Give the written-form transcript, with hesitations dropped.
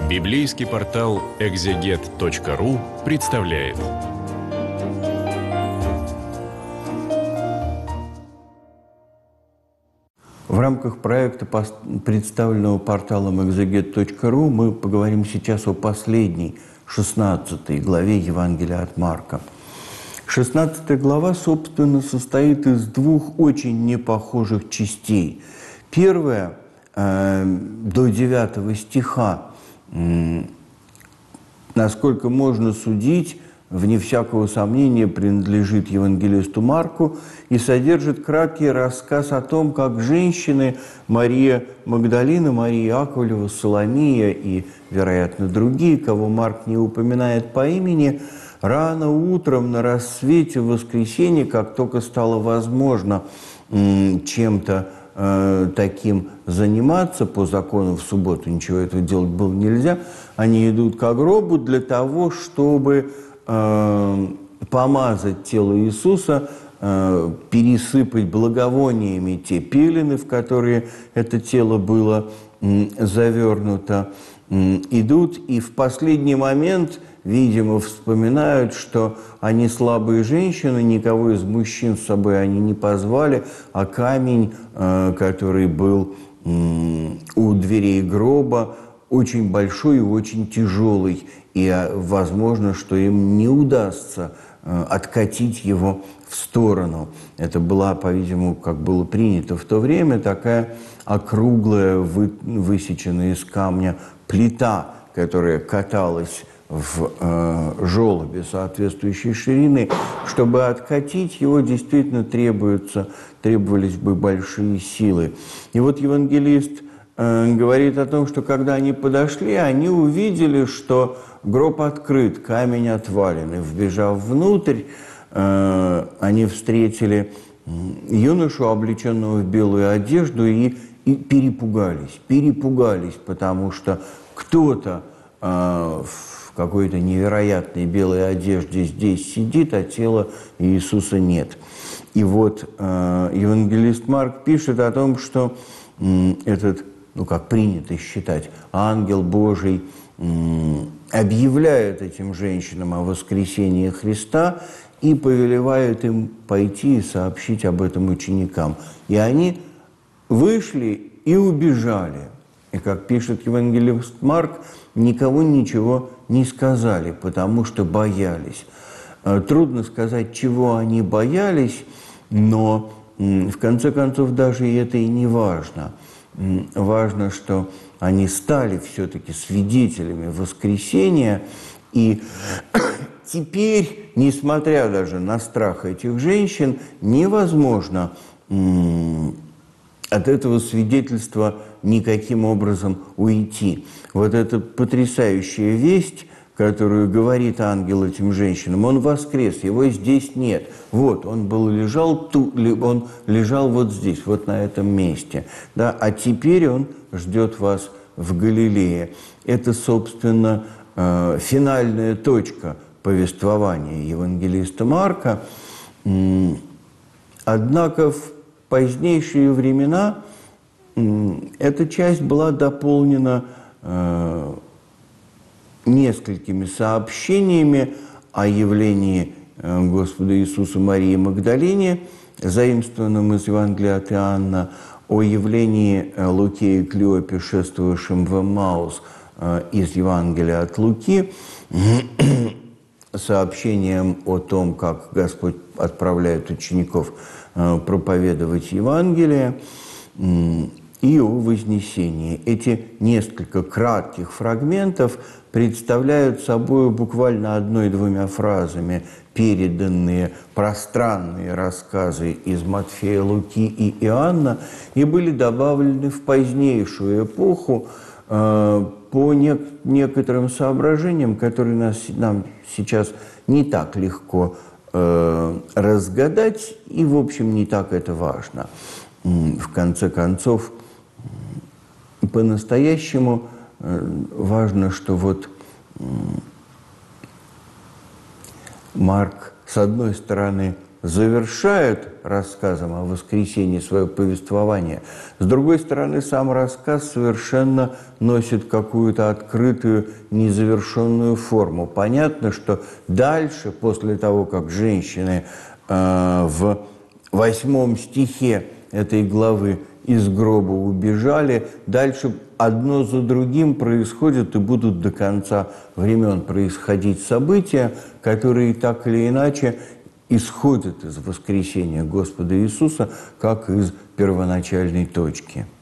Библейский портал экзегет.ру представляет. В рамках проекта, представленного порталом экзегет.ру, мы поговорим сейчас о последней, 16 главе Евангелия от Марка. 16 глава, собственно, состоит из двух очень непохожих частей. Первая, до 9 стиха, насколько можно судить, вне всякого сомнения, принадлежит евангелисту Марку и содержит краткий рассказ о том, как женщины Мария Магдалина, Мария Яковлева, Соломия и, вероятно, другие, кого Марк не упоминает по имени, рано утром на рассвете в воскресенье, как только стало возможно чем-то таким заниматься, по закону в субботу ничего этого делать было нельзя, они идут к гробу для того, чтобы помазать тело Иисуса, пересыпать благовониями те пелены, в которые это тело было завернуто, идут и в последний момент, видимо, вспоминают, что они слабые женщины, никого из мужчин с собой они не позвали, а камень, который был у дверей гроба, очень большой и очень тяжелый, и возможно, что им не удастся откатить его в сторону. Это была, по-видимому, как было принято в то время, такая округлая, высеченная из камня плита, которая каталась в желобе соответствующей ширины. Чтобы откатить его, действительно требовались бы большие силы. И вот евангелист говорит о том, что когда они подошли, они увидели, что гроб открыт, камень отвален. И, вбежав внутрь, они встретили юношу, облеченного в белую одежду, и перепугались, потому что кто-то в какой-то невероятной белой одежде здесь сидит, а тела Иисуса нет. И вот евангелист Марк пишет о том, что этот, как принято считать, ангел Божий объявляет этим женщинам о воскресении Христа и повелевает им пойти и сообщить об этом ученикам. И они вышли и убежали. И, как пишет евангелист Марк, никому ничего не сказали, потому что боялись. Трудно сказать, чего они боялись, но в конце концов даже это и не важно. Важно, что они стали все-таки свидетелями воскресения, и теперь, несмотря даже на страх этих женщин, невозможно от этого свидетельства никаким образом уйти. Вот эта потрясающая весть, которую говорит ангел этим женщинам: он воскрес, его здесь нет. Вот, он лежал вот здесь, вот на этом месте. Да? А теперь он ждет вас в Галилее. Это, собственно, финальная точка повествования евангелиста Марка. Однако в позднейшие времена эта часть была дополнена несколькими сообщениями о явлении Господа Иисуса Марии Магдалине, заимствованном из Евангелия от Иоанна, о явлении Луки и Клеопе, шествовавшим в Эммаус, из Евангелия от Луки, сообщением о том, как Господь отправляет учеников проповедовать Евангелие, и о Вознесении. Эти несколько кратких фрагментов представляют собой буквально одной-двумя фразами переданные пространные рассказы из Матфея, Луки и Иоанна и были добавлены в позднейшую эпоху по некоторым соображениям, которые нам сейчас не так легко разгадать, и, в общем, не так это важно. В конце концов, по-настоящему важно, что вот Марк, с одной стороны, завершают рассказом о воскресении свое повествование. С другой стороны, сам рассказ совершенно носит какую-то открытую, незавершенную форму. Понятно, что дальше, после того, как женщины в 8 стихе этой главы из гроба убежали, дальше одно за другим происходят и будут до конца времен происходить события, которые так или иначе исходят из воскресения Господа Иисуса, как из первоначальной точки.